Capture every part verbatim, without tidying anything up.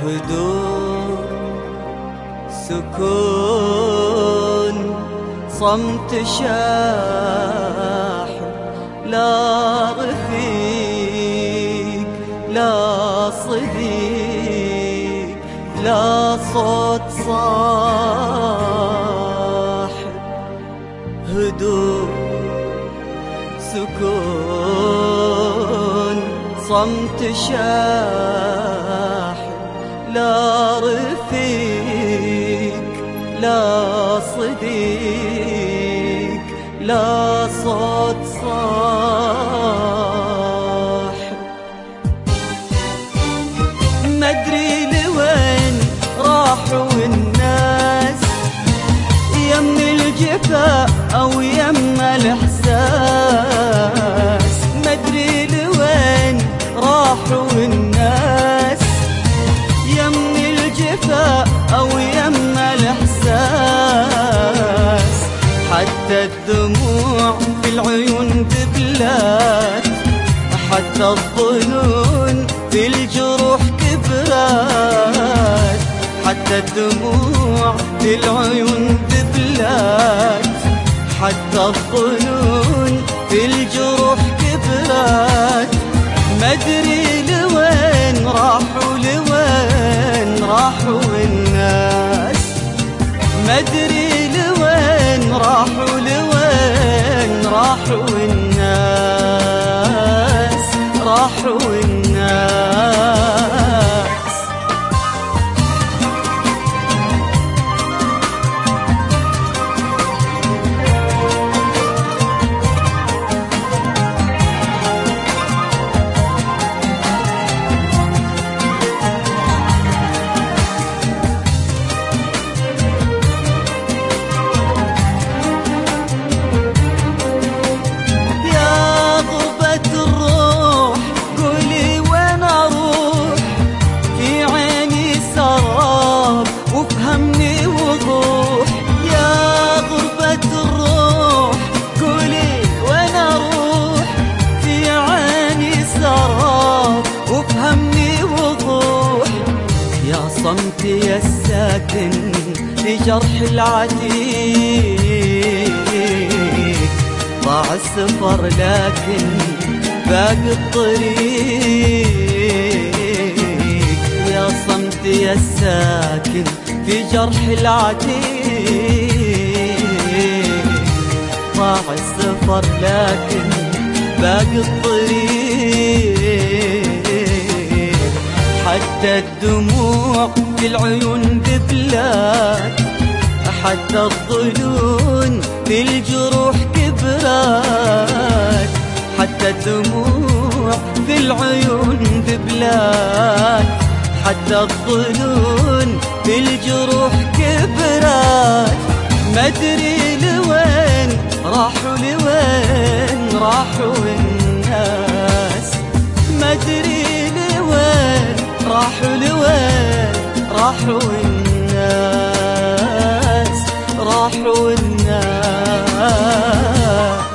هدوء سكون صمت شاحن، لا رفيق لا صديق لا صوت صاحب. هدوء سكون صمت شاحن، لا رفيق لا صديق لا صوت صاحب. مدري لوين راحوا الناس، يم الجفا أو يم الإحساس. مدري لوين راحوا الناس، يم الجفا أو يم الإحساس. حتى الدموع في العيون دبلات، حتى الظنون في الجروح كبرات. حتى الدموع في العيون دبلات، حتى الظنون في الجروح كبرات. مدري لوين راحوا لوين راحوا الناس. مدري لوين راحوا لوين راحوا الناس راحوا الناس. صمتي الساكن في جرح العتيق، ضاع السفر لكن باقي الطريق. يا صمتي الساكن في جرح العتيق، ضاع السفر لكن باقي الطريق. حتى الدموع في العيون دبلات، حتى الظنون في الجروح كبرات. حتى الدموع في العيون دبلات، حتى الظنون في الجروح كبرات. مدري لوين راحوا لوين راحوا الناس. مدري لوين راحوا لوين راحوا الناس راحوا الناس.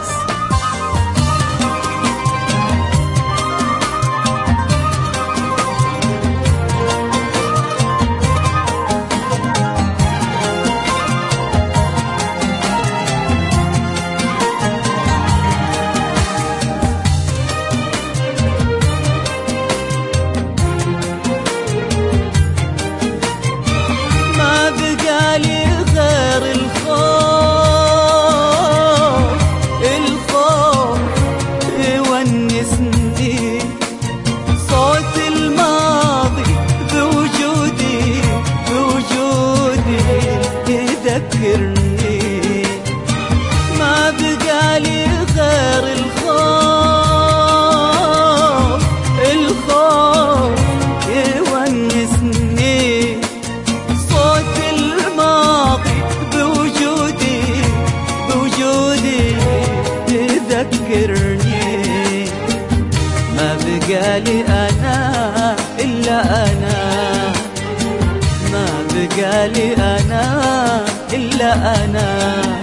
ما بقالي غير الخوف، الخوف يونسني. صوت الماضي بوجودي بوجودي يذكرني. ما بقالي أنا إلا أنا، ما بقالي أنا إلا أنا.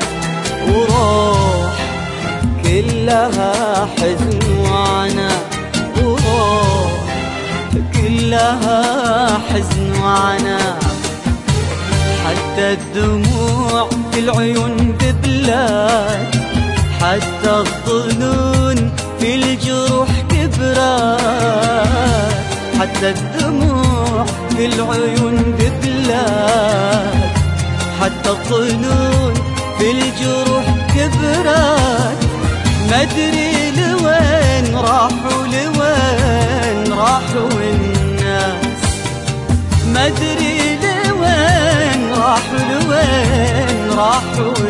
وروح كلها حزن وعنا، وروح كلها حزن وعناء، حتى الدموع في العيون ببلاد، حتى الظنون في الجروح كبرات، حتى الدموع في العيون ببلاد، حتى الظنون في الجروح كبرات. ما ادري لوين راحوا لوين راحوا الناس، ما ادري لوين راحوا لوين راحوا